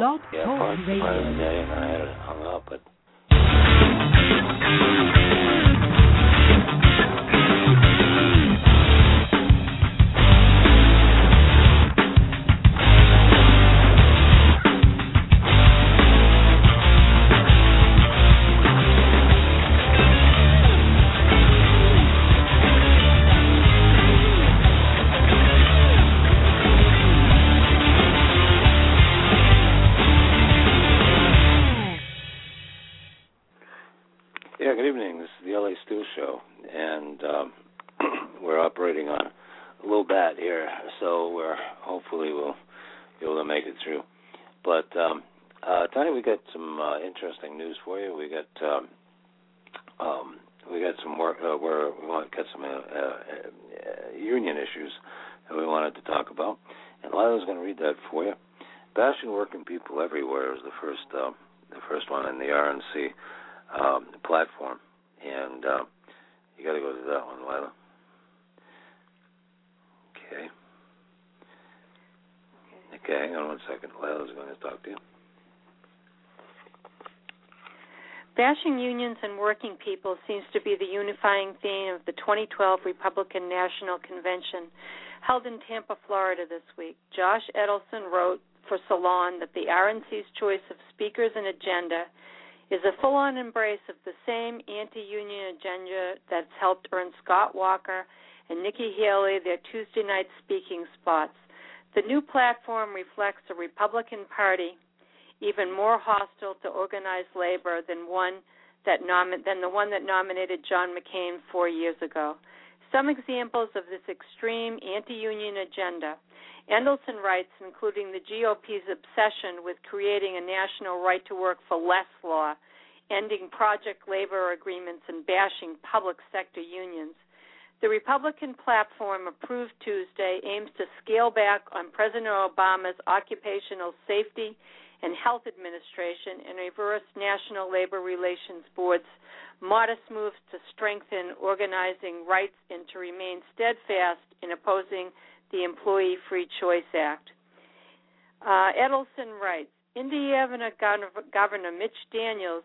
Blog Yeah, Talk part of the Radio. day, and I had it hung up, but. Yeah, good evening. This is the LA Stu Show, and we're operating on a little bat here, so hopefully we'll be able to make it through. But tonight we got some interesting news for you. We got some work. We want to get some union issues that we wanted to talk about, and Lila's going to read that for you. Bashing working people everywhere is the first one in the RNC. Platform, and you got to go to that one, Lila. Okay, hang on one second. Lila's going to talk to you. Bashing unions and working people seems to be the unifying theme of the 2012 Republican National Convention held in Tampa, Florida this week. Josh Edelson wrote for Salon that the RNC's choice of speakers and agenda is a full-on embrace of the same anti-union agenda that's helped earn Scott Walker and Nikki Haley their Tuesday night speaking spots. The new platform reflects a Republican Party even more hostile to organized labor than the one that nominated John McCain 4 years ago. Some examples of this extreme anti-union agenda, Edelson writes, including the GOP's obsession with creating a national right to work for less law, ending project labor agreements, and bashing public sector unions. The Republican platform approved Tuesday aims to scale back on President Obama's Occupational Safety and Health Administration and reverse National Labor Relations Board's modest moves to strengthen organizing rights and to remain steadfast in opposing the Employee Free Choice Act. Edelson writes, Indiana Governor Mitch Daniels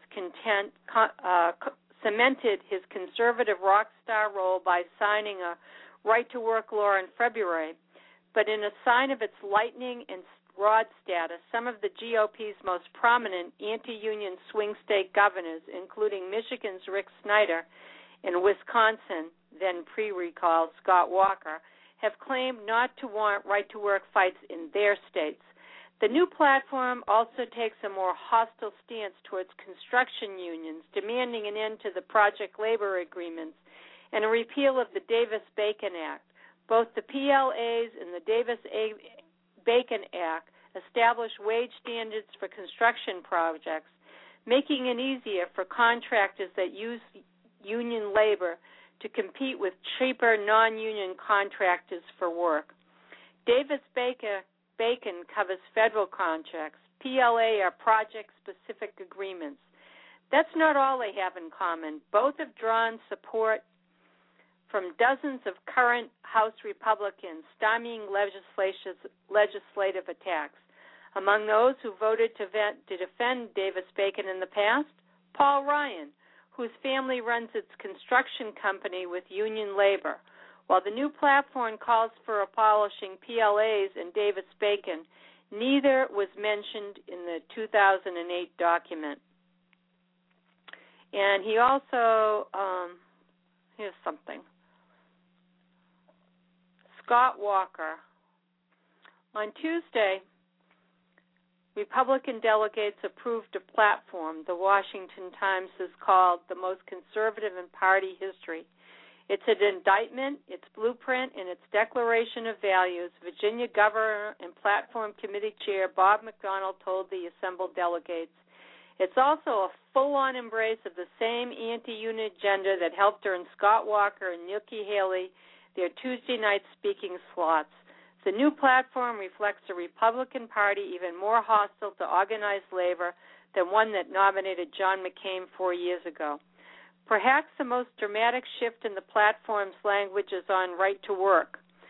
cemented his conservative rock star role by signing a right-to-work law in February, but in a sign of its lightning and rod status, some of the GOP's most prominent anti-union swing state governors, including Michigan's Rick Snyder and Wisconsin, then pre-recall Scott Walker, have claimed not to want right-to-work fights in their states. The new platform also takes a more hostile stance towards construction unions, demanding an end to the project labor agreements and a repeal of the Davis-Bacon Act. Both the PLAs and the Davis-Bacon Act establish wage standards for construction projects, making it easier for contractors that use union labor to compete with cheaper non-union contractors for work. Davis-Bacon covers federal contracts. PLA are project-specific agreements. That's not all they have in common. Both have drawn support from dozens of current House Republicans, stymieing legislative attacks. Among those who voted to defend Davis-Bacon in the past, Paul Ryan, whose family runs its construction company with union labor. While the new platform calls for abolishing PLAs and Davis-Bacon, neither was mentioned in the 2008 document. And he also, here's something. Scott Walker. On Tuesday, Republican delegates approved a platform the Washington Times has called the most conservative in party history. It's an indictment, its blueprint, and its declaration of values, Virginia Governor and Platform Committee Chair Bob McDonnell told the assembled delegates. It's also a full-on embrace of the same anti-union agenda that helped earn Scott Walker and Nikki Haley their Tuesday night speaking slots. The new platform reflects a Republican Party even more hostile to organized labor than one that nominated John McCain 4 years ago. Perhaps the most dramatic shift in the platform's language is on right to work.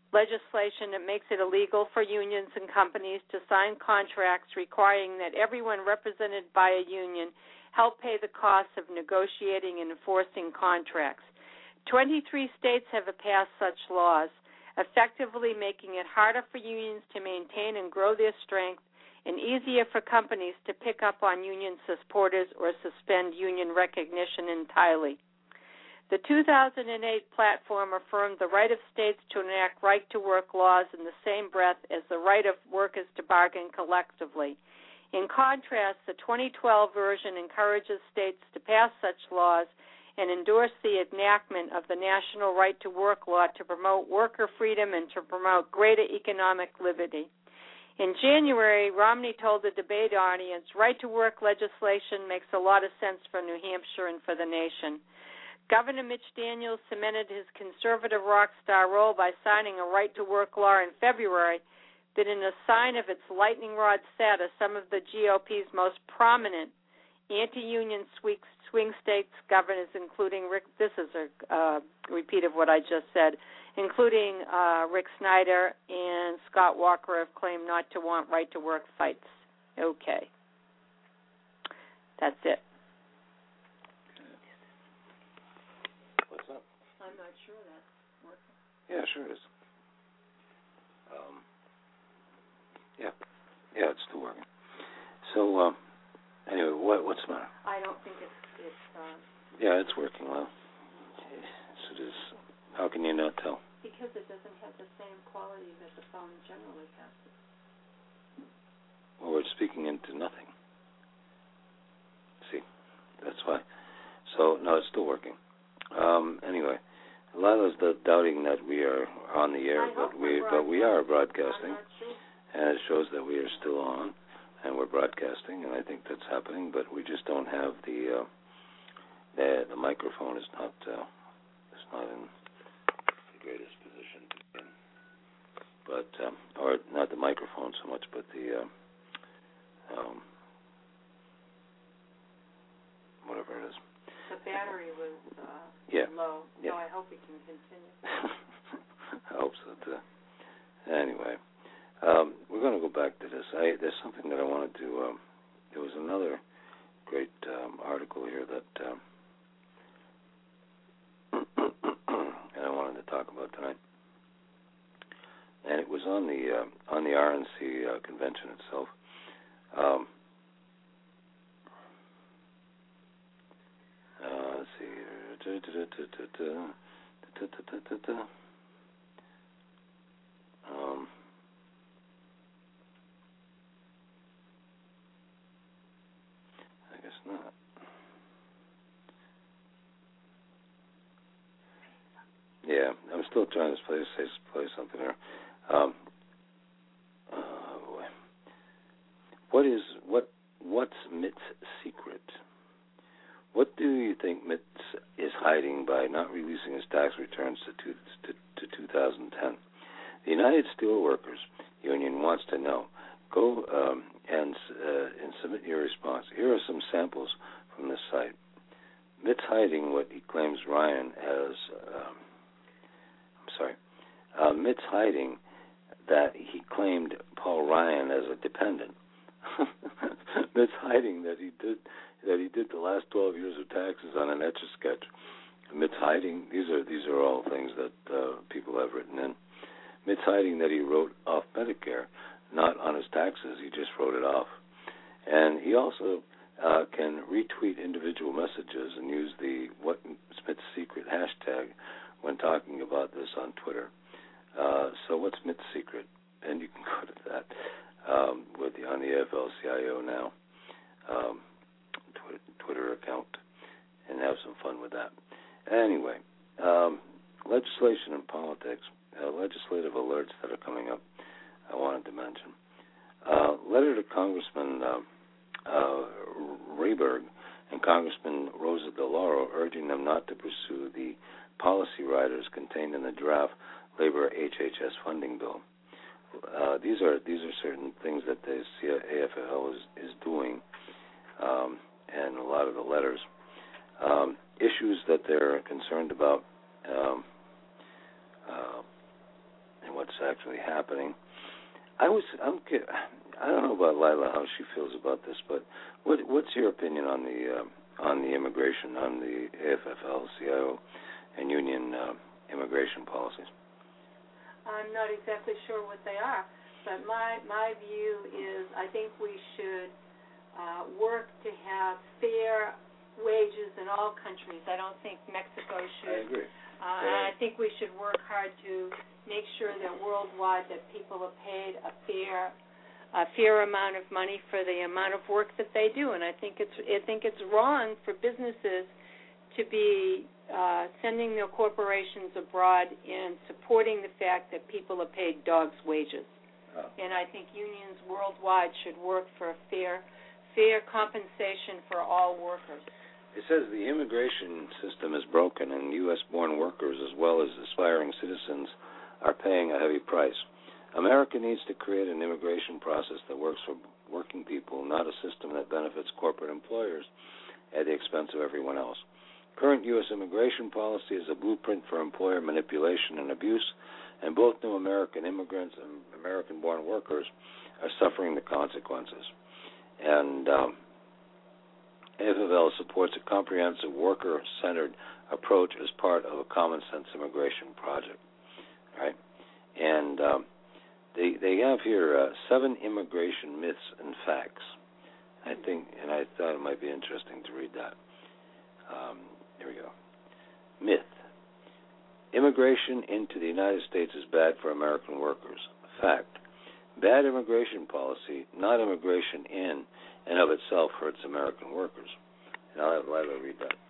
legislation that makes it illegal for unions and companies to sign contracts requiring that everyone represented by a union help pay the costs of negotiating and enforcing contracts. 23 states have passed such laws, effectively making it harder for unions to maintain and grow their strength and easier for companies to pick up on union supporters or suspend union recognition entirely. The 2008 platform affirmed the right of states to enact right-to-work laws in the same breath as the right of workers to bargain collectively. In contrast, the 2012 version encourages states to pass such laws and endorse the enactment of the National Right-to-Work Law to promote worker freedom and to promote greater economic liberty. In January, Romney told the debate audience, right-to-work legislation makes a lot of sense for New Hampshire and for the nation. Governor Mitch Daniels cemented his conservative rock star role by signing a right-to-work law in February that, in a sign of its lightning rod status, some of the GOP's most prominent anti-union swing states governors, including this is a repeat of what I just said, including Rick Snyder and Scott Walker, have claimed not to want right-to-work fights. Okay. That's it. I'm not sure that's working. Yeah, sure is. Yeah, it's still working. So, anyway, what's the matter? I don't think it's. Yeah, it's working well. So it is. How can you not tell? Because it doesn't have the same quality that the phone generally has. Well, we're speaking into nothing. See, that's why. So no, it's still working. Anyway. A lot of us doubting that we are on the air, but we are broadcasting, and it shows that we are still on, and we're broadcasting, and I think that's happening. But we just don't have the microphone is not in the greatest position to be in, but or not the microphone so much, but the whatever it is. The battery was low, so I hope it can continue. I hope so, too. Anyway, we're going to go back to this. There's something that I wanted to... there was another great article here that and I wanted to talk about tonight. And it was on the RNC convention itself. Let's see here. I guess not. Yeah, I'm still trying to play something here. What's Mitt's secret? What do you think Mitt is hiding by not releasing his tax returns to 2010? The United Steelworkers Union wants to know. Go and submit your response. Here are some samples from this site. Mitt's hiding what he claims Ryan has. Mitt's hiding that he claimed Paul Ryan as a dependent. Mitt's hiding that he did the last 12 years of taxes on an Etch-a-Sketch. Mitt's hiding, these are all things that people have written in. Mitt's hiding that he wrote off Medicare, not on his taxes, he just wrote it off. And he also can retweet individual messages and use the What Mitt's Secret hashtag when talking about this on Twitter. So what's Mitt's secret? And you can go to that on the AFL-CIO now Twitter account and have some fun with that. Anyway, legislation and politics, legislative alerts that are coming up, I wanted to mention. Letter to Congressman Rayburg and Congressman Rosa DeLauro urging them not to pursue the policy riders contained in the draft labor HHS funding bill. These are certain things that the AFL is doing, and a lot of the letters. Issues that they're concerned about, and what what's actually happening. I don't know about Lila, how she feels about this, but what's your opinion on the immigration, on the AFL-CIO and union immigration policies? I'm not exactly sure what they are, but my view is I think we should work to have fair wages in all countries. I don't think Mexico should. I agree. And I think we should work hard to make sure that worldwide that people are paid a fair amount of money for the amount of work that they do. And I think it's wrong for businesses to be sending their corporations abroad and supporting the fact that people are paid dogs' wages. Oh. And I think unions worldwide should work for a fair compensation for all workers. It says the immigration system is broken, and U.S.-born workers as well as aspiring citizens are paying a heavy price. America needs to create an immigration process that works for working people, not a system that benefits corporate employers at the expense of everyone else. Current U.S. immigration policy is a blueprint for employer manipulation and abuse, and both new American immigrants and American-born workers are suffering the consequences. And AFL supports a comprehensive worker-centered approach as part of a common-sense immigration project. Right? And they have here 7 immigration myths and facts. I thought it might be interesting to read that. Here we go. Myth. Immigration into the United States is bad for American workers. Fact. Bad immigration policy, not immigration in and of itself, hurts American workers. And I'll have Lila read that.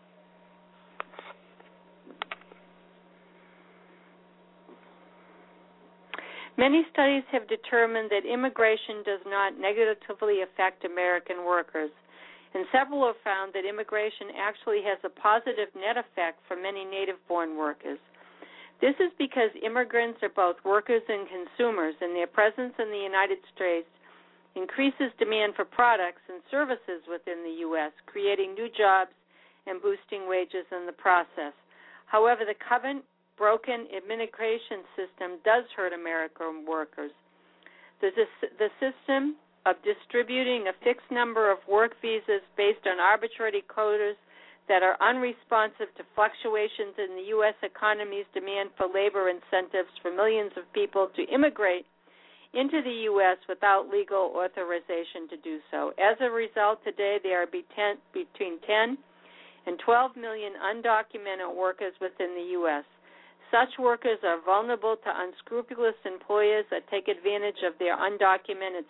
Many studies have determined that immigration does not negatively affect American workers, and several have found that immigration actually has a positive net effect for many native-born workers. This is because immigrants are both workers and consumers, and their presence in the United States increases demand for products and services within the U.S., creating new jobs and boosting wages in the process. However, the broken immigration system does hurt American workers. The system of distributing a fixed number of work visas based on arbitrary quotas that are unresponsive to fluctuations in the U.S. economy's demand for labor incentives for millions of people to immigrate into the U.S. without legal authorization to do so. As a result, today there are between 10 and 12 million undocumented workers within the U.S. Such workers are vulnerable to unscrupulous employers that take advantage of their undocumented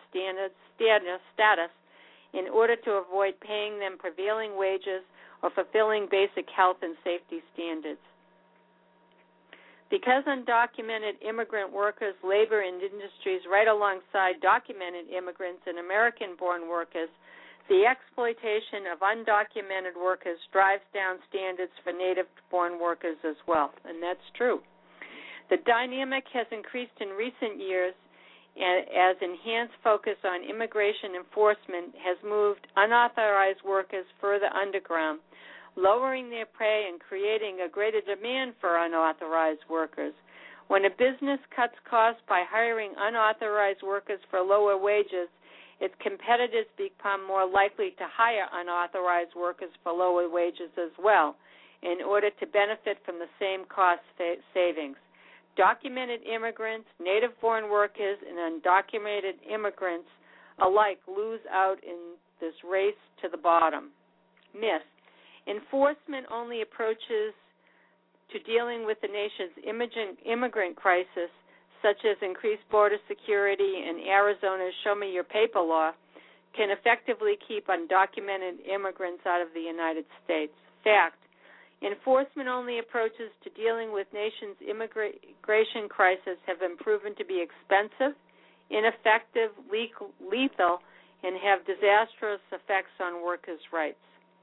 status in order to avoid paying them prevailing wages or fulfilling basic health and safety standards. Because undocumented immigrant workers labor in industries right alongside documented immigrants and American-born workers, the exploitation of undocumented workers drives down standards for native-born workers as well, and that's true. The dynamic has increased in recent years as enhanced focus on immigration enforcement has moved unauthorized workers further underground, lowering their pay and creating a greater demand for unauthorized workers. When a business cuts costs by hiring unauthorized workers for lower wages, its competitors become more likely to hire unauthorized workers for lower wages as well, in order to benefit from the same cost savings. Documented immigrants, native-born workers, and undocumented immigrants alike lose out in this race to the bottom. Myth. Enforcement only approaches to dealing with the nation's immigrant crisis, such as increased border security and Arizona's Show Me Your Paper law, can effectively keep undocumented immigrants out of the United States. Fact. Enforcement-only approaches to dealing with nation's immigration crisis have been proven to be expensive, ineffective, lethal, and have disastrous effects on workers' rights.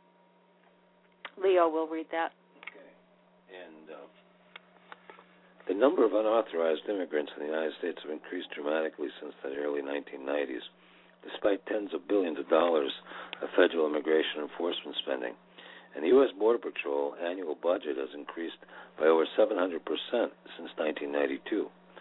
Leo will read that. Okay. And the number of unauthorized immigrants in the United States have increased dramatically since the early 1990s, despite tens of billions of dollars of federal immigration enforcement spending. And the U.S. Border Patrol annual budget has increased by over 700% since 1992.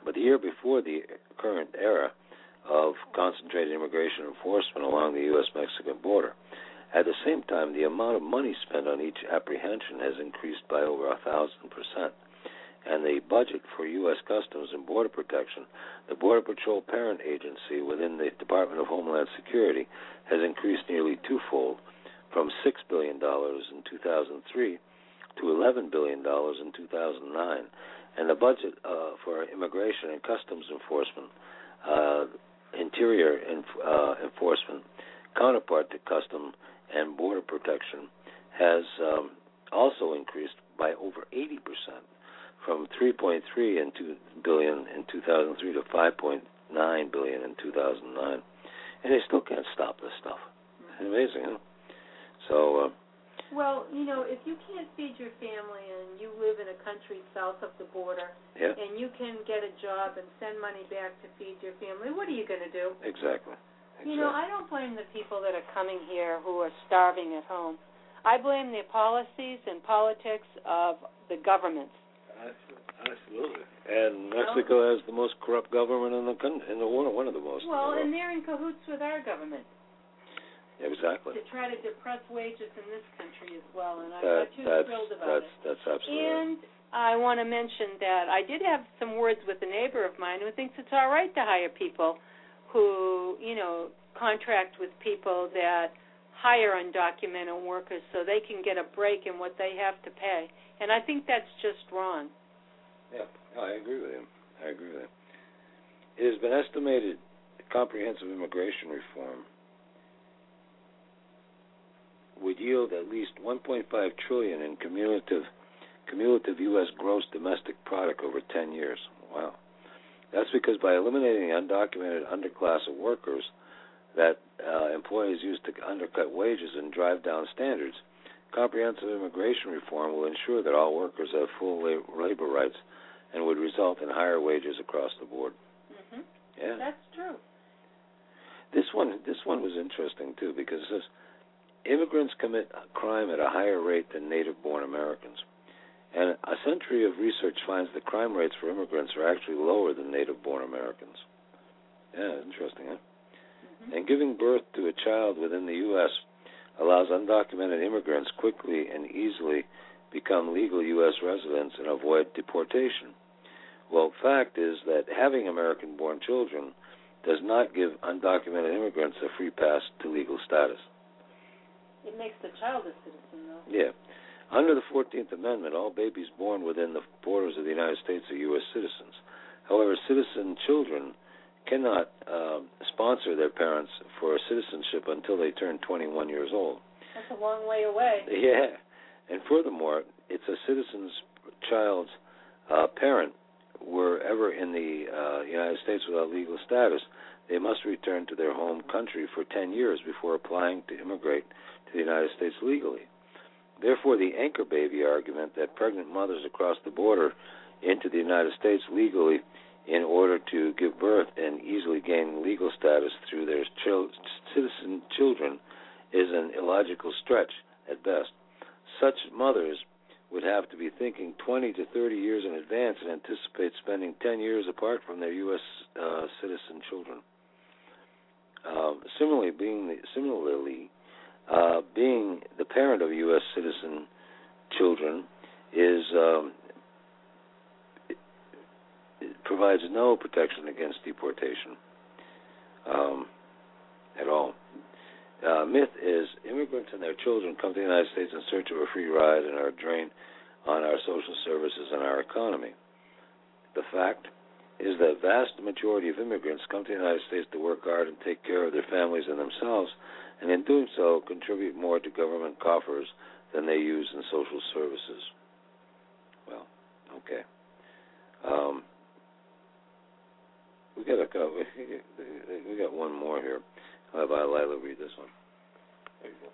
But the year before the current era of concentrated immigration enforcement along the U.S.-Mexican border, at the same time, the amount of money spent on each apprehension has increased by over 1,000%. And the budget for U.S. Customs and Border Protection, the Border Patrol parent agency within the Department of Homeland Security, has increased nearly twofold, from $6 billion in 2003 to $11 billion in 2009. And the budget for immigration and customs enforcement, interior enforcement, counterpart to Customs and Border Protection, has also increased by over 80%. From 3.3 billion in 2003 to 5.9 billion in 2009, and they still can't stop this stuff. It's amazing, huh? So. Well, if you can't feed your family and you live in a country south of the border, and you can get a job and send money back to feed your family, what are you going to do? Exactly. I don't blame the people that are coming here who are starving at home. I blame the policies and politics of the governments. Absolutely. And Mexico has the most corrupt government in the world, one of the most. Well, and they're in cahoots with our government. Exactly. To try to depress wages in this country as well, and I'm not too thrilled about it. That's absolutely And I want to mention that I did have some words with a neighbor of mine who thinks it's all right to hire people who, contract with people that hire undocumented workers so they can get a break in what they have to pay. And I think that's just wrong. Yeah, I agree with him. It has been estimated that comprehensive immigration reform would yield at least $1.5 trillion in cumulative U.S. gross domestic product over 10 years. Wow. That's because by eliminating the undocumented underclass of workers that employees use to undercut wages and drive down standards, comprehensive immigration reform will ensure that all workers have full labor rights and would result in higher wages across the board. Mm-hmm. Yeah, that's true. This one was interesting too, because it says immigrants commit crime at a higher rate than native-born Americans, and a century of research finds that crime rates for immigrants are actually lower than native-born Americans. Yeah, interesting, huh? Mm-hmm. And giving birth to a child within the U.S. allows undocumented immigrants quickly and easily become legal U.S. residents and avoid deportation. Well, fact is that having American-born children does not give undocumented immigrants a free pass to legal status. It makes the child a citizen, though. Yeah. Under the 14th Amendment, all babies born within the borders of the United States are U.S. citizens. However, citizen children cannot sponsor their parents for citizenship until they turn 21 years old. That's a long way away. Yeah. And furthermore, it's a citizen's child's parent were ever in the United States without legal status, they must return to their home country for 10 years before applying to immigrate to the United States legally. Therefore, the anchor baby argument that pregnant mothers across the border into the United States legally in order to give birth and easily gain legal status through their citizen children is an illogical stretch at best. Such mothers would have to be thinking 20 to 30 years in advance and anticipate spending 10 years apart from their U.S. Citizen children. Similarly, being the parent of U.S. citizen children it provides no protection against deportation at all. Myth is immigrants and their children come to the United States in search of a free ride and are a drain on our social services and our economy. The fact is that the vast majority of immigrants come to the United States to work hard and take care of their families and themselves, and in doing so contribute more to government coffers than they use in social services. Well, okay. We got one more here. I'll have Lila read this one. There you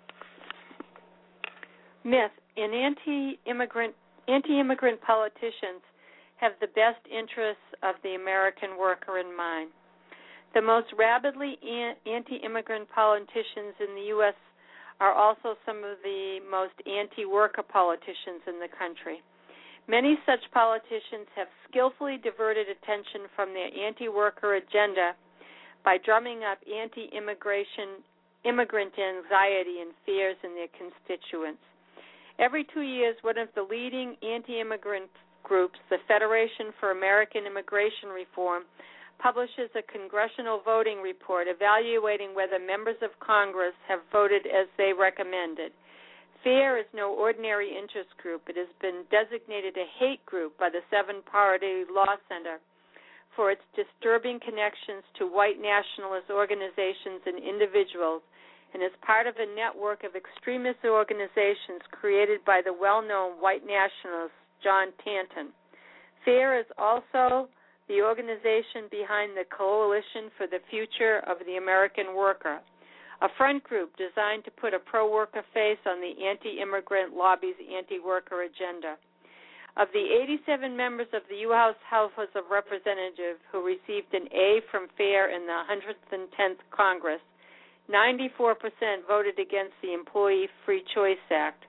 go. Myth: anti-immigrant politicians have the best interests of the American worker in mind. The most rabidly anti-immigrant politicians in the U.S. are also some of the most anti-worker politicians in the country. Many such politicians have skillfully diverted attention from their anti-worker agenda by drumming up anti-immigrant anxiety and fears in their constituents. Every 2 years, one of the leading anti-immigrant groups, the Federation for American Immigration Reform, publishes a congressional voting report evaluating whether members of Congress have voted as they recommended. FAIR is no ordinary interest group. It has been designated a hate group by the Seven-Party Law Center for its disturbing connections to white nationalist organizations and individuals, and is part of a network of extremist organizations created by the well-known white nationalist John Tanton. FAIR is also the organization behind the Coalition for the Future of the American Worker, a front group designed to put a pro-worker face on the anti-immigrant lobby's anti-worker agenda. Of the 87 members of the U.S. House of Representatives who received an A from FAIR in the 110th Congress, 94% voted against the Employee Free Choice Act.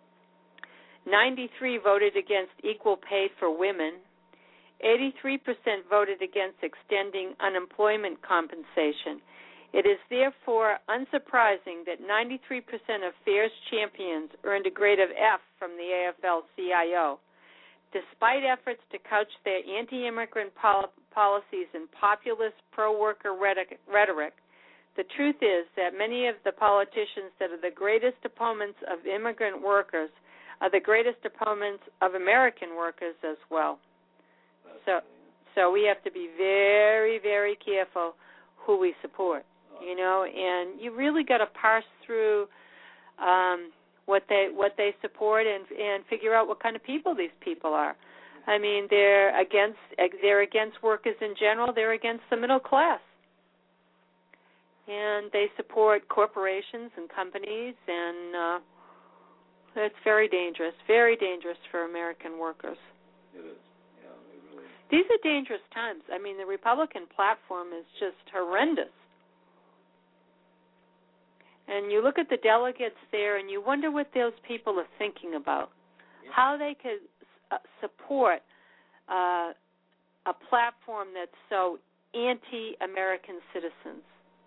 93% voted against equal pay for women. 83% voted against extending unemployment compensation. It is therefore unsurprising that 93% of FAIR's champions earned a grade of F from the AFL-CIO. Despite efforts to couch their anti-immigrant policies in populist pro-worker rhetoric, the truth is that many of the politicians that are the greatest opponents of immigrant workers are the greatest opponents of American workers as well. So we have to be very, very careful who we support, and you really got to parse through what they support and figure out what kind of people these people are. I mean, they're against workers in general. They're against the middle class, and they support corporations and companies, and it's very dangerous for American workers. It is. Yeah, it really is. These are dangerous times. I mean, the Republican platform is just horrendous. And you look at the delegates there, and you wonder what those people are thinking about, how they could support a platform that's so anti-American citizens.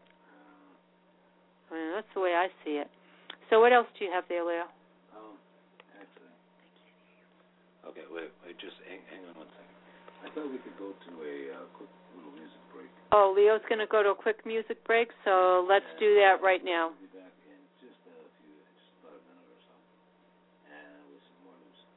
I mean, that's the way I see it. So what else do you have there, Leo? Actually. Okay, wait, just hang on 1 second. I thought we could go to a quick little music break. Oh, Leo's going to go to a quick music break, so let's do that right now. We'll be back in just about a minute or so, and with some more music.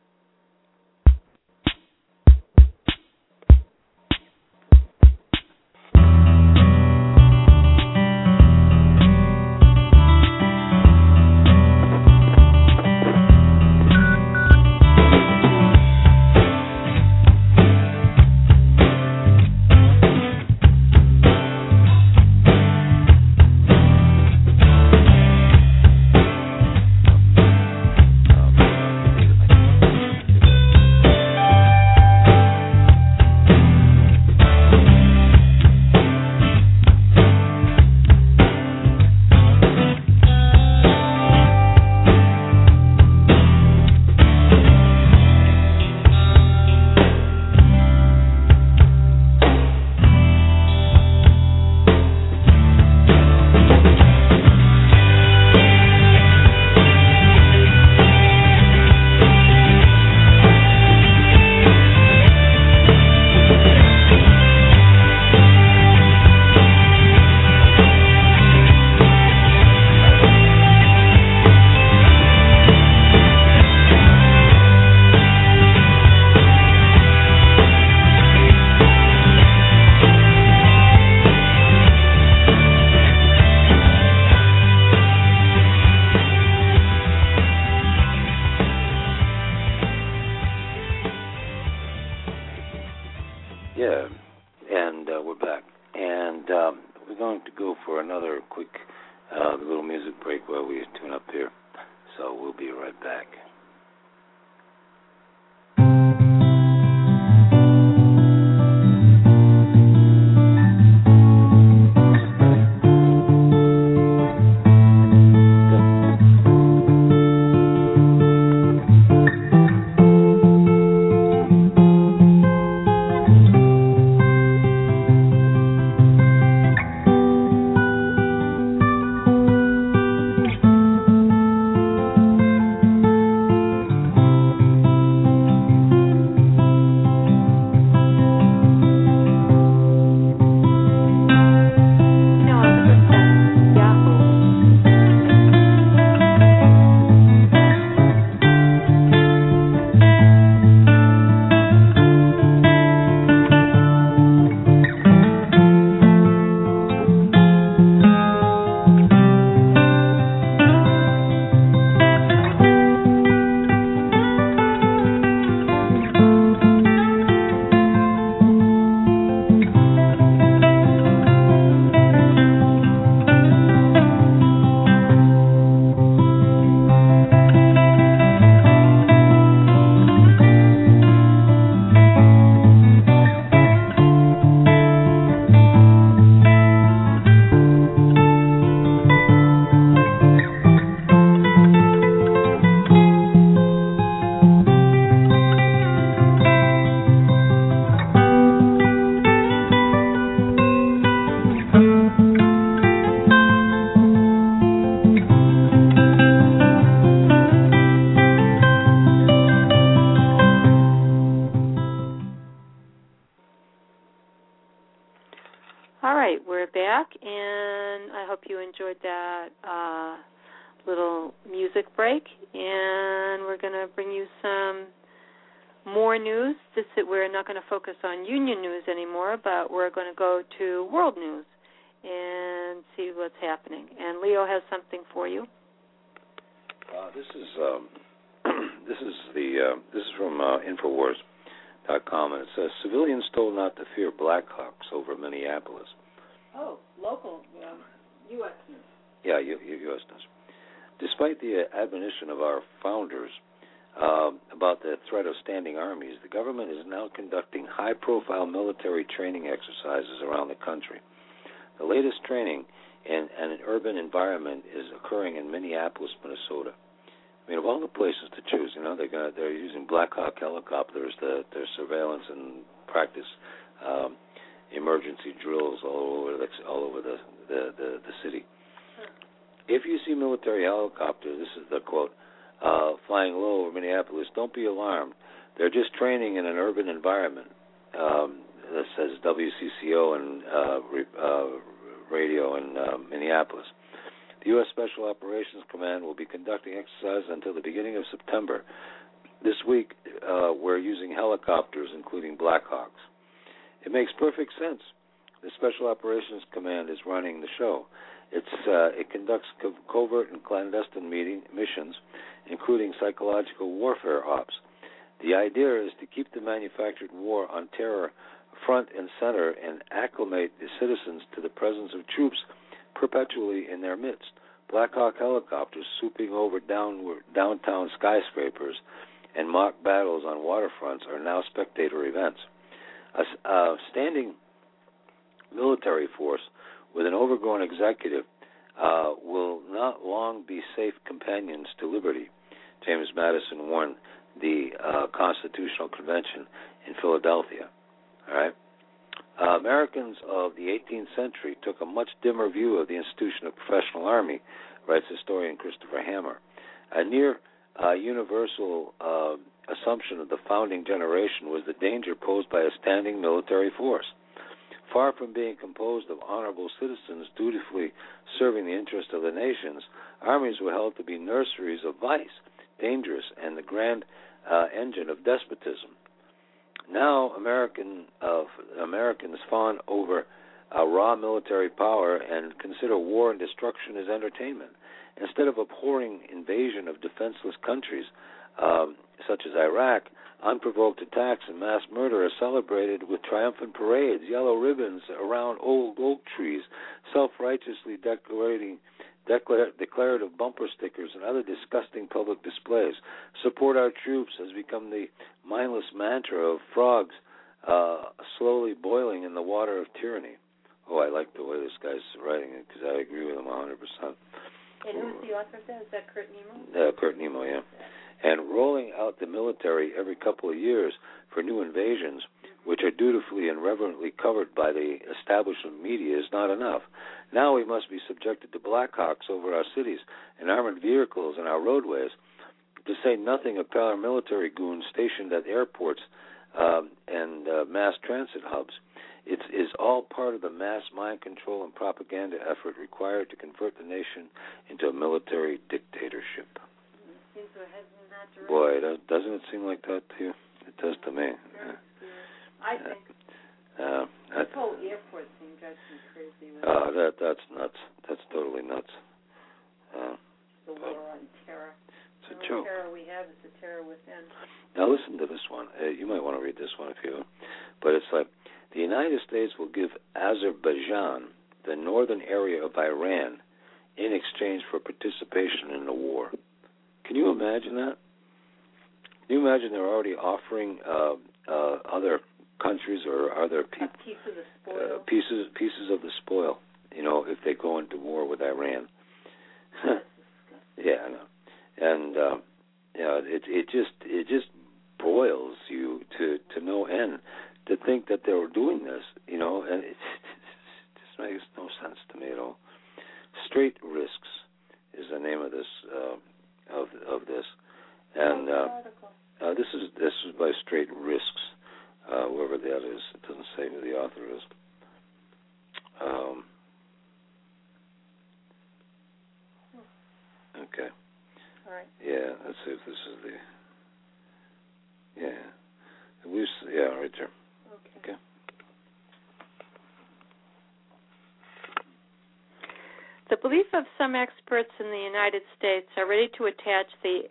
Yeah, and we're back. And we're going to go for another quick little music break while we tune up here. So we'll be right back. you enjoyed that little music break. And we're going to bring you some more news. We're not going to focus on union news anymore, but we're going to go to world news and see what's happening. And Leo has something for you. This is from Infowars.com, and it says civilians told not to fear Blackhawks over Minneapolis. Oh, local U.S. news. Yeah, U.S. news. Despite the admonition of our founders about the threat of standing armies, the government is now conducting high-profile military training exercises around the country. The latest training in an urban environment is occurring in Minneapolis, Minnesota. I mean, of all the places to choose, they're using Black Hawk helicopters, their surveillance and practice emergency drills all over the city. If you see military helicopters, this is the quote, flying low over Minneapolis, don't be alarmed. They're just training in an urban environment. This says WCCO and radio in Minneapolis. The U.S. Special Operations Command will be conducting exercises until the beginning of September. This week, we're using helicopters, including Blackhawks. It makes perfect sense. The Special Operations Command is running the show. It conducts covert and clandestine missions, including psychological warfare ops. The idea is to keep the manufactured war on terror front and center and acclimate the citizens to the presence of troops perpetually in their midst. Black Hawk helicopters swooping over downtown skyscrapers and mock battles on waterfronts are now spectator events. A standing military force with an overgrown executive will not long be safe companions to liberty, James Madison warned the Constitutional Convention in Philadelphia. All right. Americans of the 18th century took a much dimmer view of the institution of professional army, writes historian Christopher Hammer. A near universal assumption of the founding generation was the danger posed by a standing military force. Far from being composed of honorable citizens dutifully serving the interest of the nations, armies were held to be nurseries of vice, dangerous, and the grand engine of despotism. Now, Americans fawn over raw military power and consider war and destruction as entertainment. Instead of abhorring invasion of defenseless countries such as Iraq, unprovoked attacks and mass murder are celebrated with triumphant parades, yellow ribbons around old oak trees, self-righteously declarative bumper stickers, and other disgusting public displays. Support our troops has become the mindless mantra of frogs slowly boiling in the water of tyranny. Oh, I like the way this guy's writing it because I agree with him 100%. And who's the author of that? Is that Kurt Nemo? Yeah, Kurt Nemo, yeah. And rolling out the military every couple of years for new invasions, which are dutifully and reverently covered by the establishment media, is not enough. Now we must be subjected to Blackhawks over our cities and armored vehicles and our roadways, to say nothing of paramilitary goons stationed at airports and mass transit hubs. It is all part of the mass mind control and propaganda effort required to convert the nation into a military dictatorship. Seems we're heading in that direction. Boy, doesn't it seem like that to you? It does to me. Yeah. I think. This whole airport thing drives me crazy. That's nuts. That's totally nuts. The war on terror. It's a joke. The terror we have is the terror within. Now listen to this one. You might want to read this one if you. But it's like, the United States will give Azerbaijan the northern area of Iran in exchange for participation in the war. Can you imagine that? Can you imagine they're already offering other countries or other people pieces of the spoil? You know, if they go into war with Iran. Yeah, I know. And it just boils you to no end to think that they were doing this. You know, and it just makes no sense to me at all. Straight Risks is the name of this of this, and this is by Straight Risks, whoever that is. It doesn't say who the author is. Okay. All right. Yeah, let's see if this is the... Yeah. Right there. Okay. The belief of some experts in the United States are ready to attach the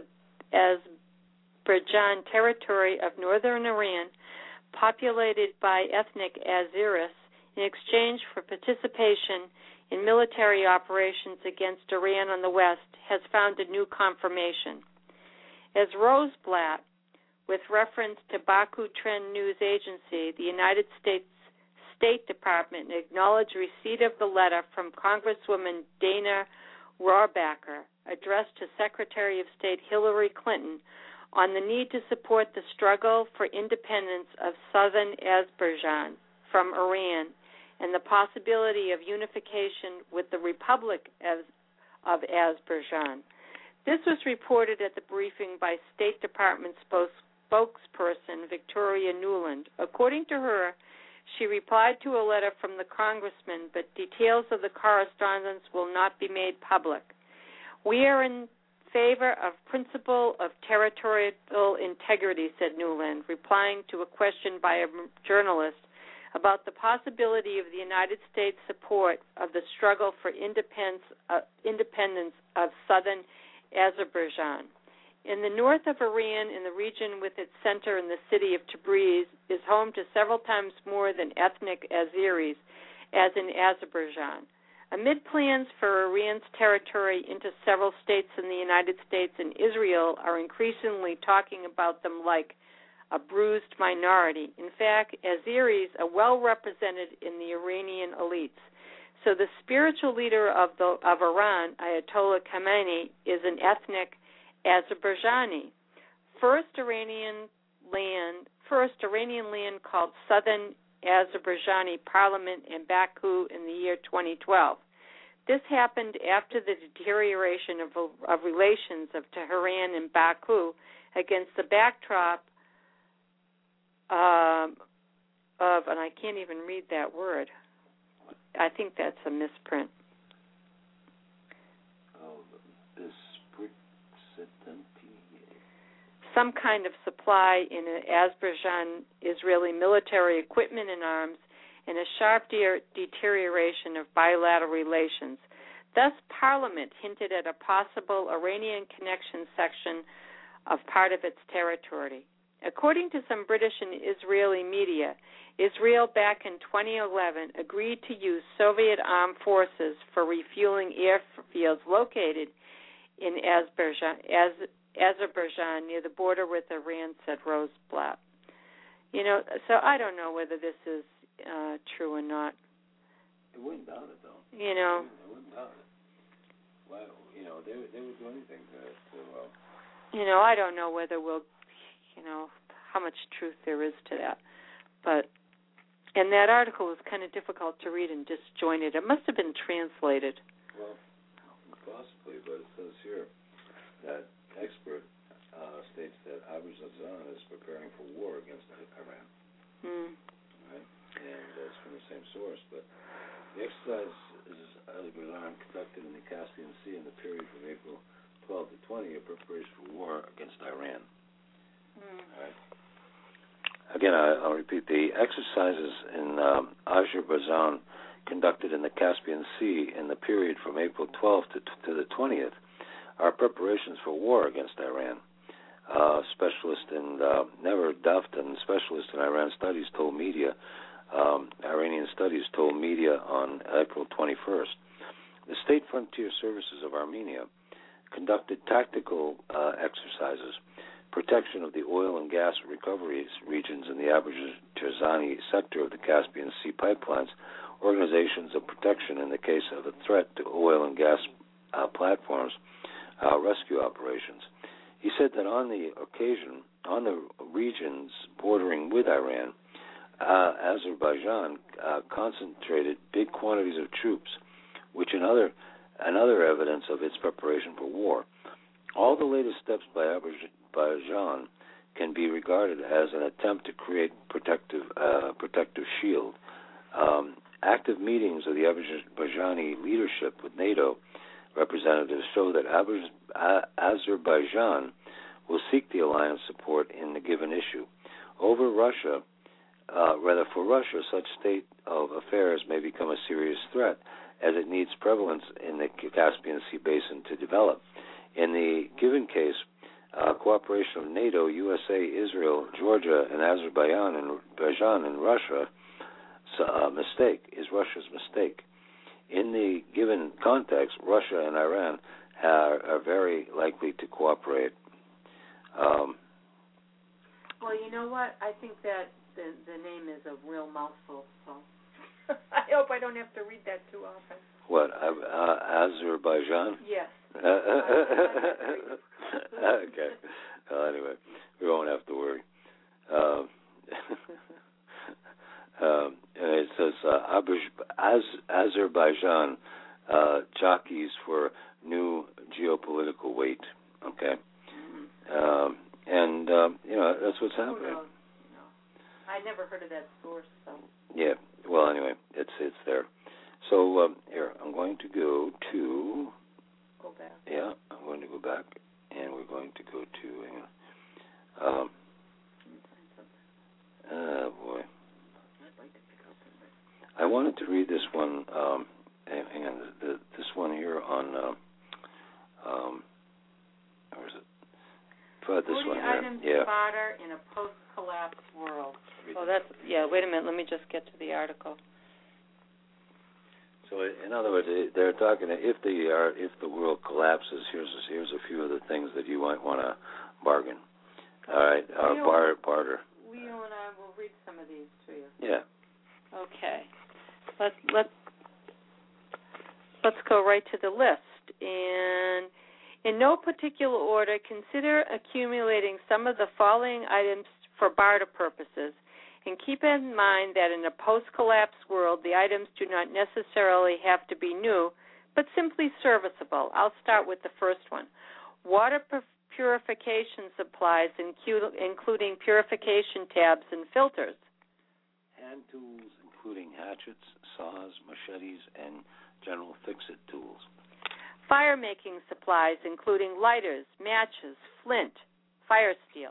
Azerbaijan territory of northern Iran, populated by ethnic Azeris, in exchange for participation in military operations against Iran on the west, has found a new confirmation. As Roseblatt, with reference to Baku Trend News Agency, the United States State Department acknowledged receipt of the letter from Congresswoman Dana Rohrabacher, addressed to Secretary of State Hillary Clinton, on the need to support the struggle for independence of southern Azerbaijan from Iran and the possibility of unification with the Republic of Azerbaijan. This was reported at the briefing by State Department spokesperson Victoria Nuland. According to her, she replied to a letter from the congressman, but details of the correspondence will not be made public. We are in favor of principle of territorial integrity, said Nuland, replying to a question by a journalist about the possibility of the United States' support of the struggle for independence of southern Azerbaijan. In the north of Iran, in the region with its center in the city of Tabriz, is home to several times more than ethnic Azeris, as in Azerbaijan. Amid plans for Iran's territory into several states in the United States and Israel are increasingly talking about them like a bruised minority. In fact, Azeris are well represented in the Iranian elites. So the spiritual leader of Iran, Ayatollah Khamenei, is an ethnic Azerbaijani. First Iranian land called Southern Azerbaijani Parliament in Baku in the year 2012. This happened after the deterioration of relations of Tehran and Baku against the backdrop of, and I can't even read that word. I think that's a misprint. Some kind of supply in Azerbaijan Israeli military equipment and arms, and a sharp deterioration of bilateral relations. Thus, Parliament hinted at a possible Iranian connection section of part of its territory. According to some British and Israeli media, Israel back in 2011 agreed to use Soviet armed forces for refueling airfields located in Azerbaijan near the border with Iran, said Roseblatt. So I don't know whether this is true or not. It wouldn't doubt it, though. I wouldn't doubt it. Well, they would do anything to I don't know whether we'll, how much truth there is to that. And that article was kind of difficult to read and disjointed. It must have been translated. Well, possibly, but it says here that expert states that Azerbaijan is preparing for war against Iran. Right? And that's from the same source. But the exercise is Azerbaijan conducted in the Caspian Sea in the period from April 12 to 20 in preparation for war against Iran. All right. Again, I'll repeat. The exercises in Azerbaijan conducted in the Caspian Sea in the period from April 12th to the 20th are preparations for war against Iran. Specialist in Never Daftan, specialist in Iranian studies, told media on April 21st. The State Frontier Services of Armenia conducted tactical exercises, protection of the oil and gas recovery regions in the Azerbaijani sector of the Caspian Sea pipelines, organizations of protection in the case of a threat to oil and gas platforms, rescue operations. He said that on the occasion, on the regions bordering with Iran, Azerbaijan concentrated big quantities of troops, which another evidence of its preparation for war. All the latest steps by Azerbaijan can be regarded as an attempt to create protective shield. Active meetings of the Azerbaijani leadership with NATO representatives show that Azerbaijan will seek the alliance support in the given issue. For Russia, such state of affairs may become a serious threat, as it needs prevalence in the Caspian Sea basin to develop. In the given case, cooperation of NATO, USA, Israel, Georgia, and Azerbaijan and Russia is Russia's mistake. In the given context, Russia and Iran are very likely to cooperate. Well, you know what? I think that the name is a real mouthful, so I hope I don't have to read that too often. What, Azerbaijan? Yes. Okay. Anyway, we won't have to worry. And it says Azerbaijan jockeys for new geopolitical weight. Okay. And that's what's happening. No. I never heard of that source, so. Yeah. Well, anyway, it's there. So here, I'm going to go back. Yeah, I'm going to go back, and we're going to go to. Oh boy. I wanted to read this one. Hang on, this one here on. Where is it? This 40 one here. items to barter in a post-collapse world. Wait a minute. Let me just get to the article. So, in other words, they're talking if the world collapses, here's a few of the things that you might want to bargain. All right, barter. Leo and I will read some of these to you. Yeah. Okay. Let's go right to the list. And in no particular order, consider accumulating some of the following items for barter purposes. And keep in mind that in a post-collapse world, the items do not necessarily have to be new, but simply serviceable. I'll start with the first one. Water purification supplies, including purification tabs and filters. Hand tools, including hatchets, saws, machetes, and general fix-it tools. Fire-making supplies, including lighters, matches, flint, fire steel.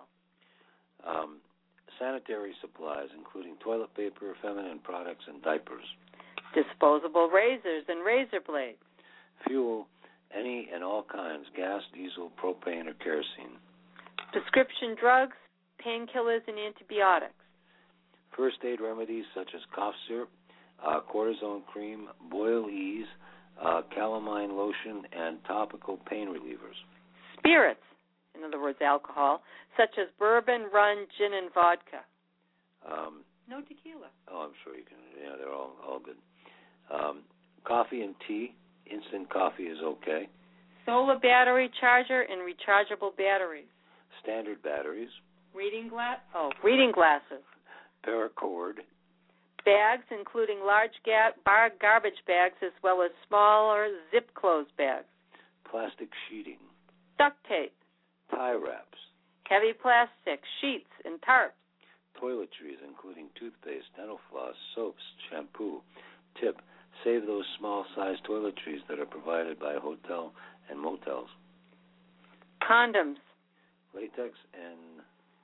Sanitary supplies, including toilet paper, feminine products, and diapers. Disposable razors and razor blades. Fuel, any and all kinds, gas, diesel, propane, or kerosene. Prescription drugs, painkillers, and antibiotics. First aid remedies such as cough syrup, cortisone cream, boil ease, calamine lotion, and topical pain relievers. Spirits, in other words, alcohol, such as bourbon, rum, gin, and vodka. No tequila. Oh, I'm sure you can. Yeah, they're all good. Coffee and tea. Instant coffee is okay. Solar battery charger and rechargeable batteries. Standard batteries. Reading glasses. Paracord. Bags, including large garbage bags as well as smaller zip-closed bags. Plastic sheeting. Duct tape. Tie wraps. Heavy plastic, sheets, and tarps. Toiletries, including toothpaste, dental floss, soaps, shampoo. Tip, save those small-sized toiletries that are provided by hotel and motels. Condoms. Latex and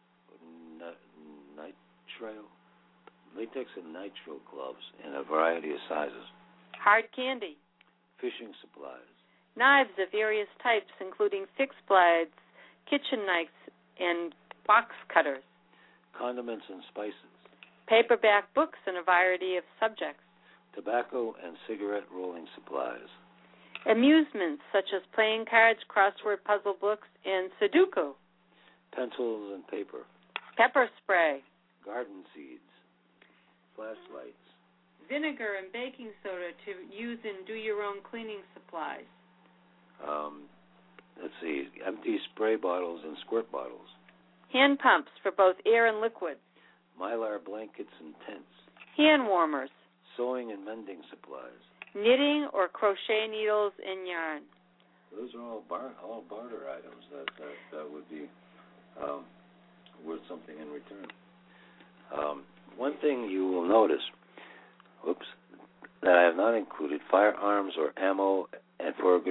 nitrile gloves in a variety of sizes. Hard candy. Fishing supplies. Knives of various types, including fixed blades, kitchen knives, and box cutters. Condiments and spices. Paperback books in a variety of subjects. Tobacco and cigarette rolling supplies. Amusements such as playing cards, crossword puzzle books, and Sudoku. Pencils and paper. Pepper spray. Garden seeds. Flashlights. Vinegar and baking soda to use in do-your-own cleaning supplies. Let's see, empty spray bottles and squirt bottles. Hand pumps for both air and liquid. Mylar blankets and tents. Hand warmers. Sewing and mending supplies. Knitting or crochet needles and yarn. Those are all barter items that would be worth something in return. One thing you will notice, that I have not included firearms or ammo, and for a good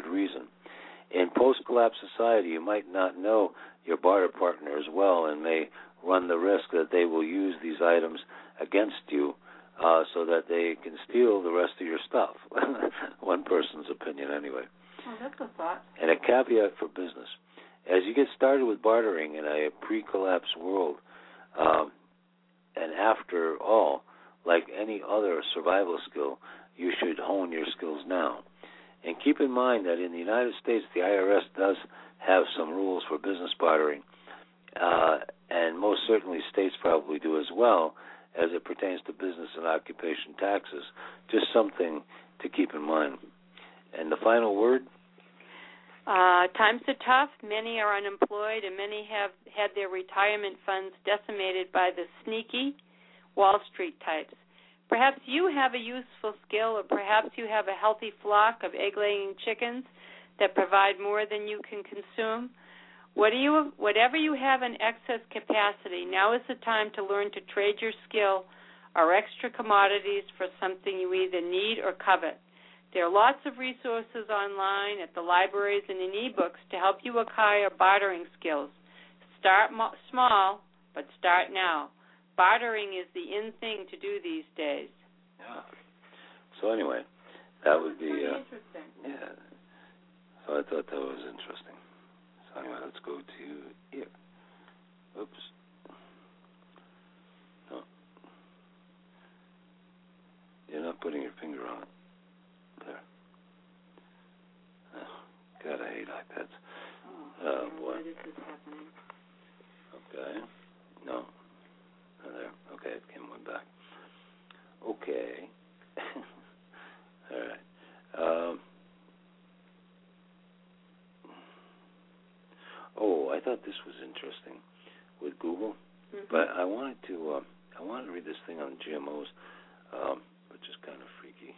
reason. In post-collapse society, you might not know your barter partner as well and may run the risk that they will use these items against you so that they can steal the rest of your stuff. One person's opinion anyway. Oh, that's a thought. And a caveat for business. As you get started with bartering in a pre-collapse world, and after all, like any other survival skill, you should hone your skills now. And keep in mind that in the United States, the IRS does have some rules for business bartering, and most certainly states probably do as well, as it pertains to business and occupation taxes. Just something to keep in mind. And the final word? Times are tough. Many are unemployed, and many have had their retirement funds decimated by the sneaky Wall Street types. Perhaps you have a useful skill, or perhaps you have a healthy flock of egg-laying chickens that provide more than you can consume. Whatever you have in excess capacity, now is the time to learn to trade your skill or extra commodities for something you either need or covet. There are lots of resources online at the libraries and in e-books to help you acquire bartering skills. Start small, but start now. Bartering is the in thing to do these days. Yeah. So anyway, that would be interesting. Yeah. So I thought that was interesting. So anyway, let's go to here. Oops. No. You're not putting your finger on it. There. Oh, God, I hate iPads. Oh boy. This is happening. Okay. No. Oh, there. Okay, it went back. Okay. All right. I thought this was interesting with Google, but I wanted to read this thing on GMOs, which is kind of freaky.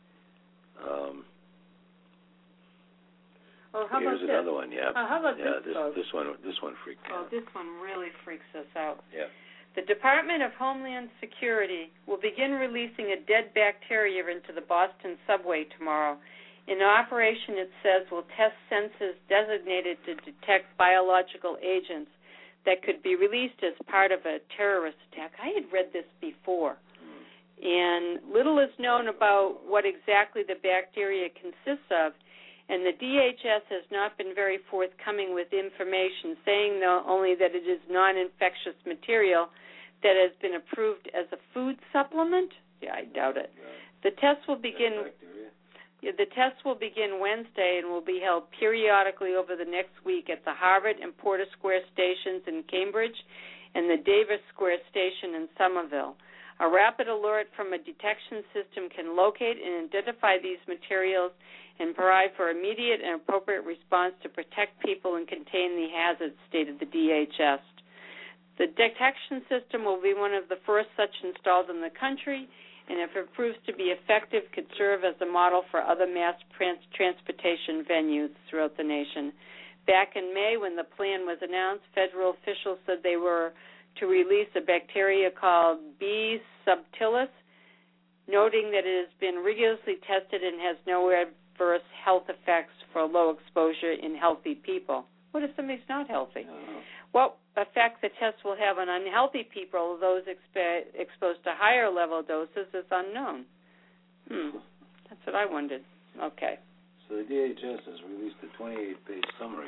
Here's another one. Yeah. How about this one? This one freaked me out. Oh, this one really freaks us out. Yeah. The Department of Homeland Security will begin releasing a dead bacteria into the Boston subway tomorrow. In operation, it says, will test sensors designated to detect biological agents that could be released as part of a terrorist attack. I had read this before. And little is known about what exactly the bacteria consists of, and the DHS has not been very forthcoming with information, saying only that it is non-infectious material that has been approved as a food supplement. Yeah, I doubt it. The test will begin. The test will begin Wednesday and will be held periodically over the next week at the Harvard and Porter Square stations in Cambridge and the Davis Square station in Somerville. A rapid alert from a detection system can locate and identify these materials and provide for immediate and appropriate response to protect people and contain the hazards, stated the DHS. The detection system will be one of the first such installed in the country, and if it proves to be effective, could serve as a model for other mass transportation venues throughout the nation. Back in May, when the plan was announced, federal officials said they were to release a bacteria called B. subtilis, noting that it has been rigorously tested and has no adverse health effects for low exposure in healthy people. What if somebody's not healthy? What effect the test will have on unhealthy people, those exposed to higher level doses, is unknown. That's what I wondered. Okay. So the DHS has released a 28-page summary.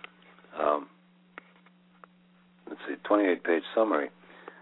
28-page summary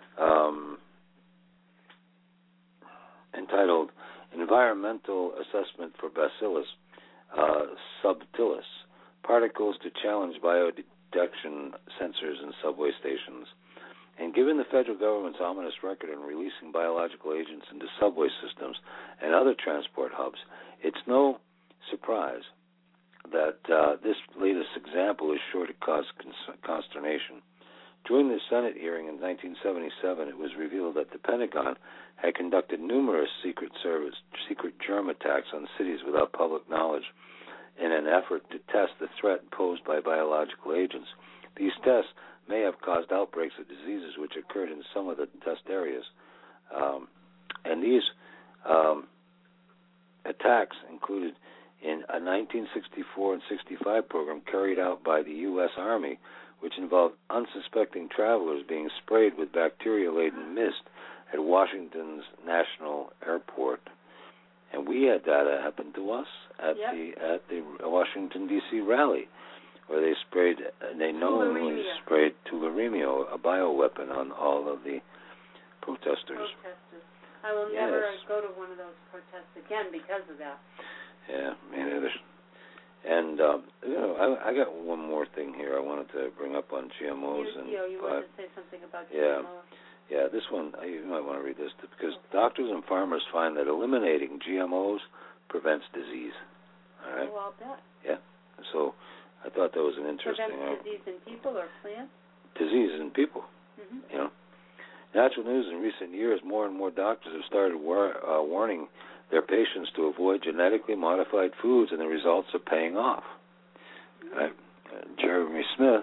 entitled Environmental Assessment for Bacillus subtilis, Particles to Challenge Biodetection Sensors in Subway Stations. And given the federal government's ominous record in releasing biological agents into subway systems and other transport hubs, it's no surprise that this latest example is sure to cause consternation. During the Senate hearing in 1977, it was revealed that the Pentagon had conducted numerous secret germ attacks on cities without public knowledge in an effort to test the threat posed by biological agents. These tests may have caused outbreaks of diseases which occurred in some of the test areas. And these attacks included in a 1964 and 65 program carried out by the U.S. Army, which involved unsuspecting travelers being sprayed with bacteria-laden mist at Washington's National Airport. And we had that happen to us at the Washington, D.C. rally, where they knowingly sprayed tularemia, a bioweapon, on all of the protesters. I will never go to one of those protests again because of that. Yeah, me neither. And, I got one more thing here I wanted to bring up on GMOs. You wanted to say something about GMOs. Yeah, this one, you might want to read this, because doctors and farmers find that eliminating GMOs prevents disease. All right? Oh, I'll bet. Yeah. So I thought that was an interesting... Prevents disease in people or plants? Disease in people. Mm-hmm. Natural news in recent years, more and more doctors have started warning their patients to avoid genetically modified foods, and the results are paying off. Mm-hmm. Right? Jeremy Smith.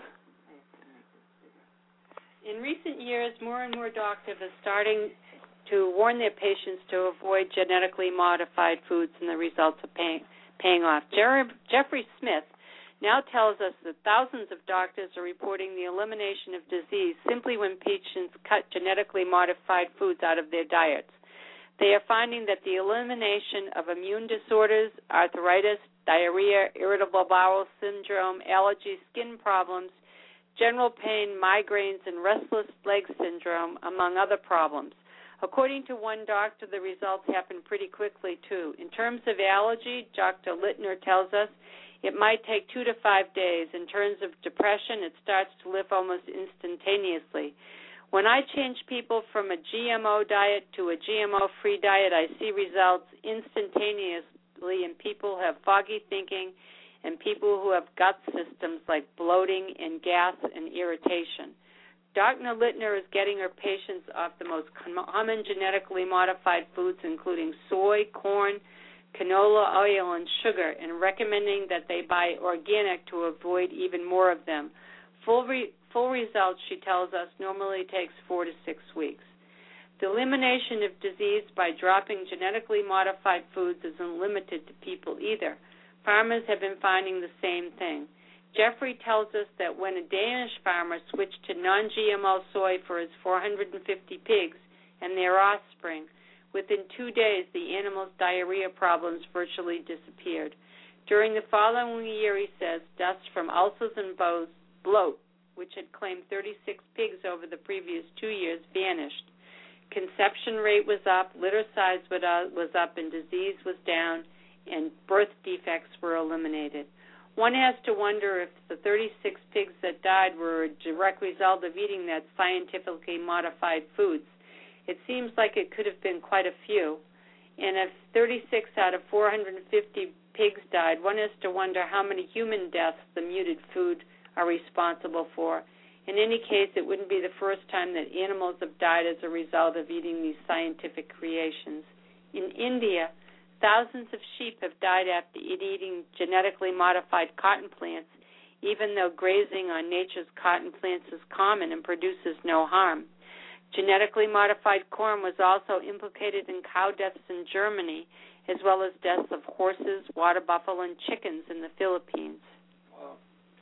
In recent years, more and more doctors are starting to warn their patients to avoid genetically modified foods, and the results are paying off. Jeffrey Smith now tells us that thousands of doctors are reporting the elimination of disease simply when patients cut genetically modified foods out of their diets. They are finding that the elimination of immune disorders, arthritis, diarrhea, irritable bowel syndrome, allergies, skin problems, general pain, migraines, and restless leg syndrome, among other problems. According to one doctor, the results happen pretty quickly, too. In terms of allergy, Dr. Littner tells us it might take 2 to 5 days. In terms of depression, it starts to lift almost instantaneously. When I change people from a GMO diet to a GMO-free diet, I see results instantaneously in people who have foggy thinking and people who have gut systems like bloating and gas and irritation. Dr. Littner is getting her patients off the most common genetically modified foods, including soy, corn, canola oil, and sugar, and recommending that they buy organic to avoid even more of them. Full results, she tells us, normally takes 4 to 6 weeks. The elimination of disease by dropping genetically modified foods isn't limited to people either. Farmers have been finding the same thing. Jeffrey tells us that when a Danish farmer switched to non-GMO soy for his 450 pigs and their offspring, within 2 days the animals' diarrhea problems virtually disappeared. During the following year, he says, dust from ulcers and bloat, which had claimed 36 pigs over the previous 2 years, vanished. Conception rate was up, litter size was up, and disease was down, and birth defects were eliminated. One has to wonder if the 36 pigs that died were a direct result of eating that scientifically modified foods. It seems like it could have been quite a few. And if 36 out of 450 pigs died, one has to wonder how many human deaths the muted food are responsible for. In any case, it wouldn't be the first time that animals have died as a result of eating these scientific creations. In India, thousands of sheep have died after eating genetically modified cotton plants, even though grazing on nature's cotton plants is common and produces no harm. Genetically modified corn was also implicated in cow deaths in Germany, as well as deaths of horses, water buffalo, and chickens in the Philippines. Wow.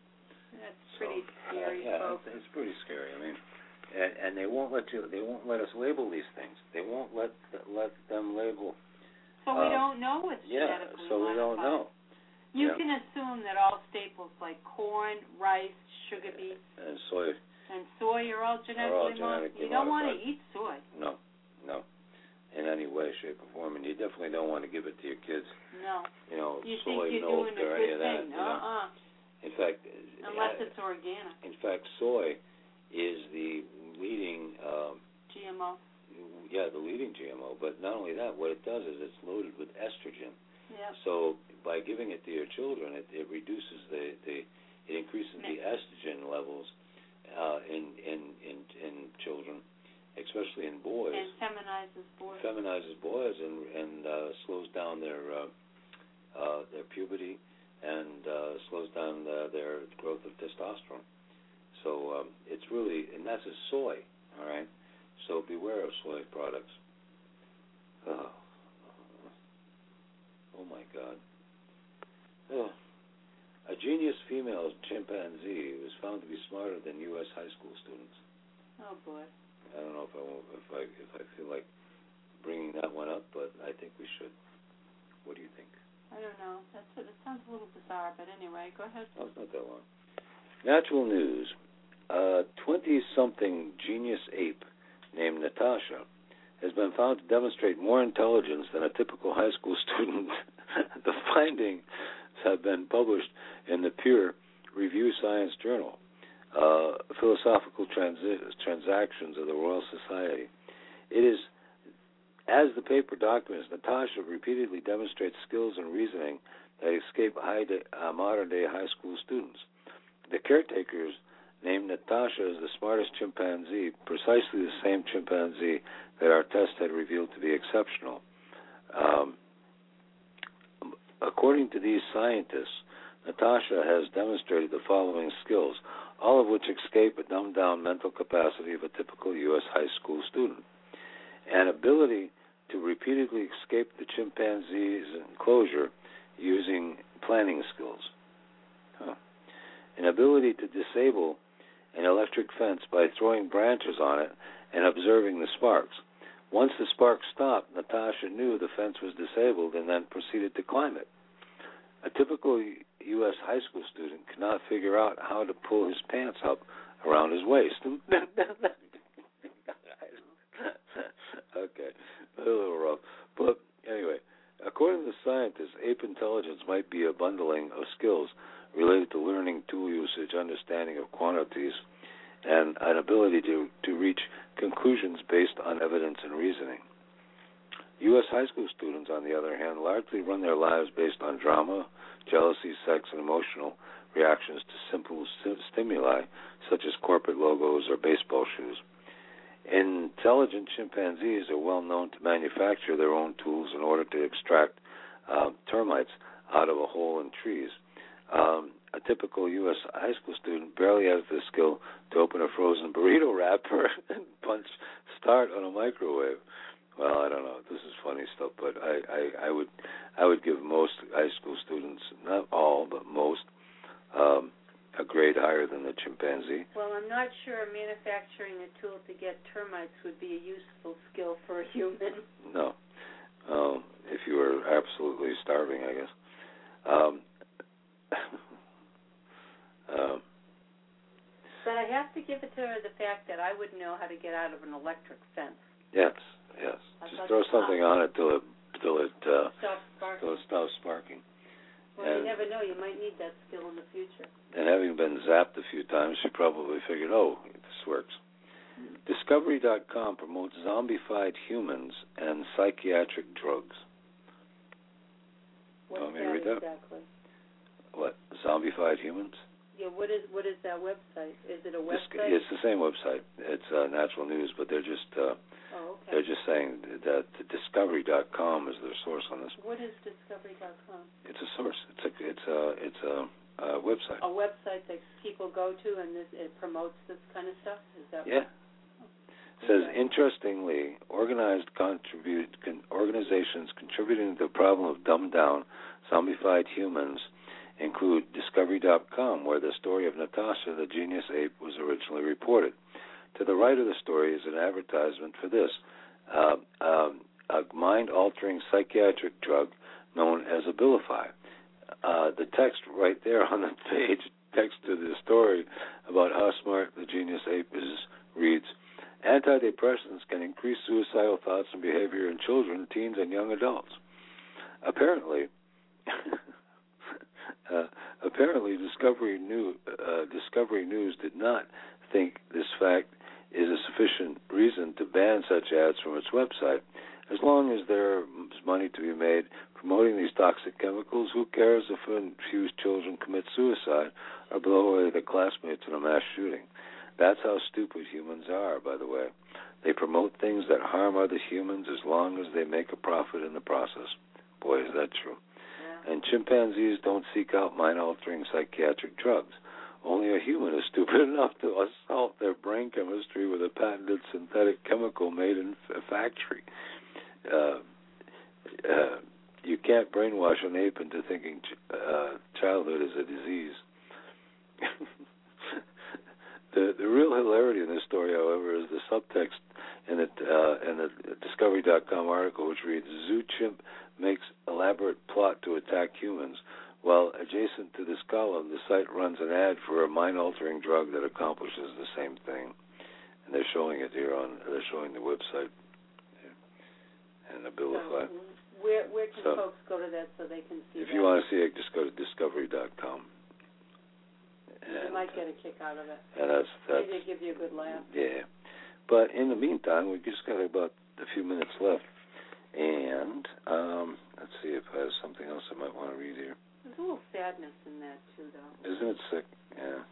That's pretty scary, folks. It's pretty scary. I mean, and they won't let us label these things. They won't let them label. So we don't know what's genetically modified. So we don't know. You can assume that all staples like corn, rice, sugar beets, and soy are all genetically modified. You don't want to eat soy. No, in any way, shape, or form. And you definitely don't want to give it to your kids. No. You soy milk or any of that. In fact, unless it's organic. In fact, soy is the leading GMO. Yeah, the leading GMO. But not only that, what it does is it's loaded with estrogen. Yep. So by giving it to your children, it reduces it increases the estrogen levels in children, especially in boys. And feminizes boys. Feminizes boys and slows down their puberty and slows down their growth of testosterone. So it's really, and that's a soy, all right? So beware of soy products. Oh my God. A genius female chimpanzee was found to be smarter than U.S. high school students. Oh boy. I don't know if I feel like bringing that one up, but I think we should. What do you think? I don't know. It sounds a little bizarre, but anyway, go ahead. Oh, it's not that long. Natural news. A 20-something genius ape named Natasha has been found to demonstrate more intelligence than a typical high school student. The findings have been published in the peer review science journal, Philosophical Transactions of the Royal Society. It is, as the paper documents, Natasha repeatedly demonstrates skills in reasoning that escape modern-day high school students. The caretakers named Natasha as the smartest chimpanzee, precisely the same chimpanzee that our test had revealed to be exceptional. According to these scientists, Natasha has demonstrated the following skills, all of which escape a dumbed-down mental capacity of a typical U.S. high school student. An ability to repeatedly escape the chimpanzee's enclosure using planning skills. An ability to disable an electric fence by throwing branches on it and observing the sparks. Once the sparks stopped, Natasha knew the fence was disabled and then proceeded to climb it. A typical U.S. high school student cannot figure out how to pull his pants up around his waist. Okay, a little rough. But anyway, according to scientists, ape intelligence might be a bundling of skills related to learning, tool usage, understanding of quantities, and an ability to reach conclusions based on evidence and reasoning. U.S. high school students, on the other hand, largely run their lives based on drama, jealousy, sex, and emotional reactions to simple stimuli, such as corporate logos or baseball shoes. Intelligent chimpanzees are well known to manufacture their own tools in order to extract termites out of a hole in trees. A typical U.S. high school student barely has the skill to open a frozen burrito wrapper and punch start on a microwave. Well, I don't know. This is funny stuff, but I would give most high school students, not all, but most, a grade higher than the chimpanzee. Well, I'm not sure manufacturing a tool to get termites would be a useful skill for a human. No. If you were absolutely starving, I guess. But I have to give it to her the fact that I wouldn't know how to get out of an electric fence. Yes. Just throw something on it till it stops sparking. Well, you never know. You might need that skill in the future. And having been zapped a few times, she probably figured, this works. Discovery.com promotes zombified humans and psychiatric drugs. What's Want me to read that? Exactly? What? Zombified humans? Yeah, what is that website? Is it a website? It's the same website. It's Natural News, but they're just they're just saying that Discovery.com is their source on this. What is Discovery.com? It's a source. It's a website. A website that people go to and it promotes this kind of stuff? Is that yeah. It says, interestingly, organizations contributing to the problem of dumbed-down, zombified humans include Discovery.com, where the story of Natasha, the genius ape, was originally reported. To the right of the story is an advertisement for this, a mind-altering psychiatric drug known as Abilify. The text right there on the page, text to the story about how smart the genius ape is, reads, antidepressants can increase suicidal thoughts and behavior in children, teens, and young adults. Apparently, Discovery News did not think this fact is a sufficient reason to ban such ads from its website. As long as there is money to be made promoting these toxic chemicals, who cares if infused children commit suicide or blow away their classmates in a mass shooting? That's how stupid humans are, by the way. They promote things that harm other humans as long as they make a profit in the process. Boy, is that true. Yeah. And chimpanzees don't seek out mind-altering psychiatric drugs. Only a human is stupid enough to assault their brain chemistry with a patented synthetic chemical made in a factory. You can't brainwash an ape into thinking childhood is a disease. The real hilarity in this story, however, is the subtext in the Discovery.com article, which reads, Zoo chimp makes elaborate plot to attack humans. While adjacent to this column, the site runs an ad for a mind-altering drug that accomplishes the same thing. And they're showing it here they're showing the website and Abilify. Where can folks go to that so they can see If you want to see it, just go to Discovery.com. And you might get a kick out of it. And that's maybe it give you a good laugh. Yeah. But in the meantime, we've just got about a few minutes left. And let's see if I have something else I might want to read here. There's a little sadness in that, too, though. Isn't it sick? Yeah.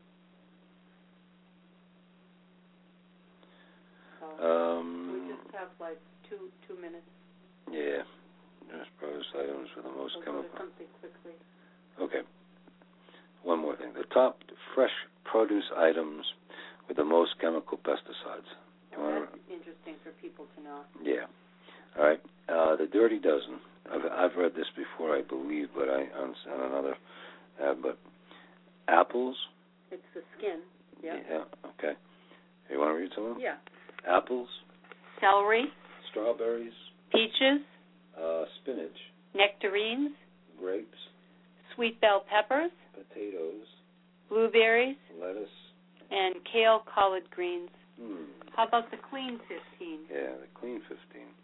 So we just have like two minutes. Yeah. There's produce items with the most chemical. Go to something quickly. Okay. One more thing. The top fresh produce items with the most chemical pesticides. That's interesting for people to know. Yeah. All right. The Dirty Dozen. I've read this before, I believe, but on another ad. But apples. It's the skin. Yeah. Yeah. Okay. You want to read some of them? Yeah. Apples. Celery. Strawberries. Peaches. Spinach. Nectarines. Grapes. Sweet bell peppers. Potatoes. Blueberries. Lettuce. And kale collard greens. How about the clean 15? Yeah, the clean 15.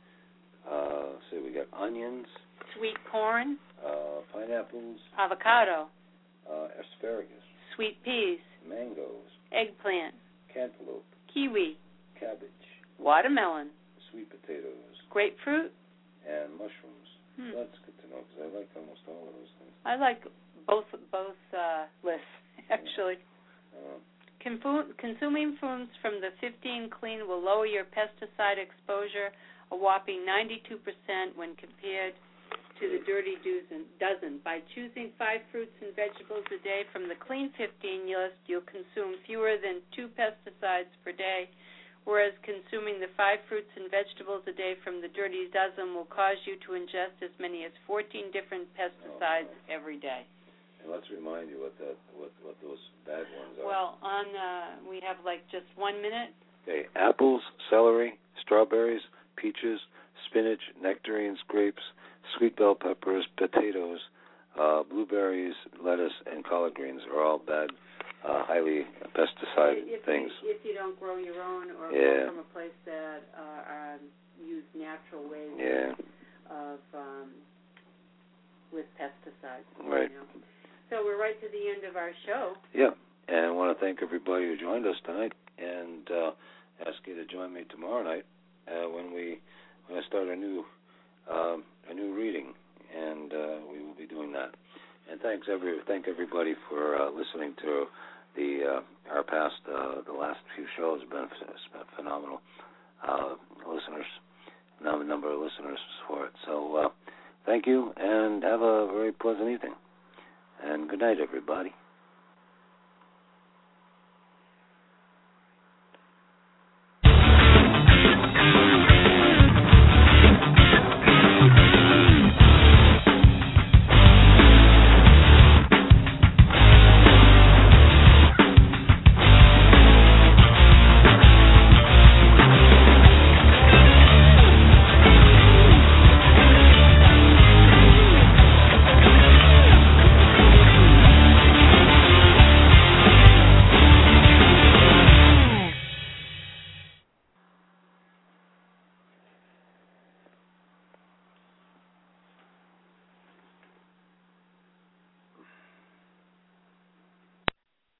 Let's see, we got onions. Sweet corn. Pineapples. Avocado. Asparagus. Sweet peas. Mangoes. Eggplant. Cantaloupe. Kiwi. Cabbage. Watermelon. Sweet potatoes. Grapefruit. And mushrooms. That's good to know because I like almost all of those things. I like both lists, actually. Consuming foods from the 15 clean will lower your pesticide exposure a whopping 92% when compared to the Dirty Dozen. By choosing 5 fruits and vegetables a day from the clean 15 list, you'll consume fewer than 2 pesticides per day, whereas consuming the 5 fruits and vegetables a day from the Dirty Dozen will cause you to ingest as many as 14 different pesticides every day. And let's remind you what those bad ones are. Well, we have like just 1 minute. Okay, apples, celery, strawberries, peaches, spinach, nectarines, grapes, sweet bell peppers, potatoes, blueberries, lettuce, and collard greens are all bad, highly pesticide things. If you don't grow your own or grow from a place that use natural ways of with pesticides. Right. You know. So we're right to the end of our show. Yeah, and I want to thank everybody who joined us tonight, and ask you to join me tomorrow night when I start a new reading, and we will be doing that. And thank everybody for listening to our past the last few shows. It's been phenomenal listeners, number of listeners for it. So thank you, and have a very pleasant evening. And good night, everybody.